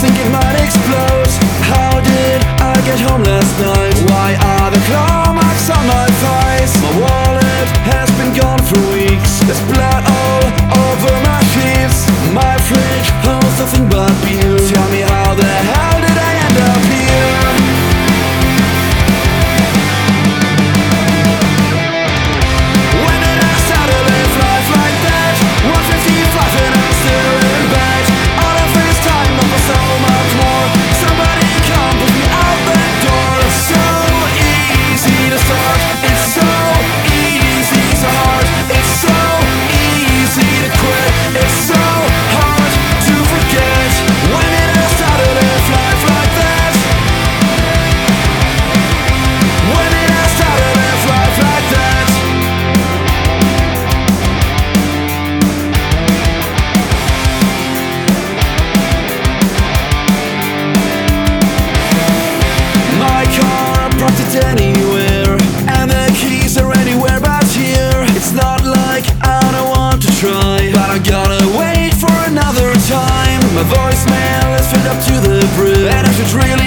think it might explode. How did I get home last night? Why are the claw marks on my thighs? My wallet has been gone for weeks. There's blood all over my sheets. My fridge holds nothing but beer. Tell me, how the hell did I end up here? When did I start to live life like that? 155 and I'm still in bed. All of this time not for so much more. Somebody come put me out that door. So easy to start, it's so easy, so hard. It's so easy to quit, it's so hard to forget. When did I start to live life like that? When did I start to live life like that? My car parked it anywhere, and the keys are anywhere but here. It's not like I don't want to try, but I gotta wait for another time. My voicemail is filled up to the brim, and I should really